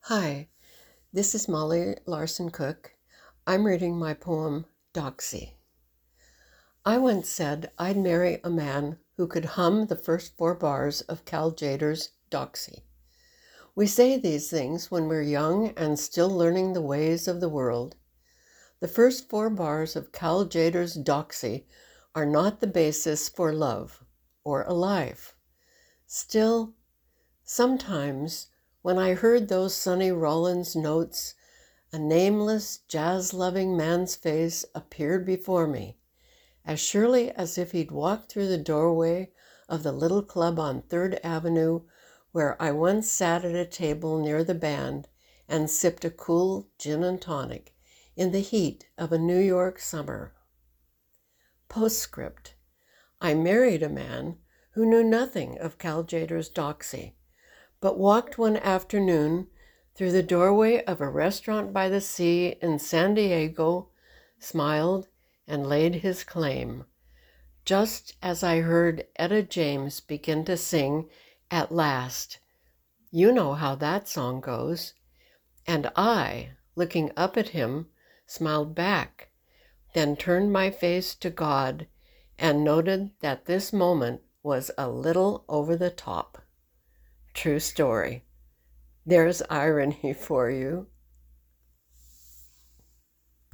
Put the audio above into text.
Hi, this is Molly Larson Cook. I'm reading my poem, Doxy. I once said I'd marry a man who could hum the first four bars of Cal Tjader's Doxy. We say these things when we're young and still learning the ways of the world. The first four bars of Cal Tjader's Doxy are not the basis for love or a life. Still, sometimes when I heard those Sonny Rollins notes, a nameless, jazz-loving man's face appeared before me, as surely as if he'd walked through the doorway of the little club on 3rd Avenue where I once sat at a table near the band and sipped a cool gin and tonic in the heat of a New York summer. Postscript. I married a man who knew nothing of Cal Tjader's Doxy, but walked one afternoon through the doorway of a restaurant by the sea in San Diego, smiled, and laid his claim, just as I heard Etta James begin to sing At Last. You know how that song goes. And I, looking up at him, smiled back, then turned my face to God and noted that this moment was a little over the top. True story. There's irony for you.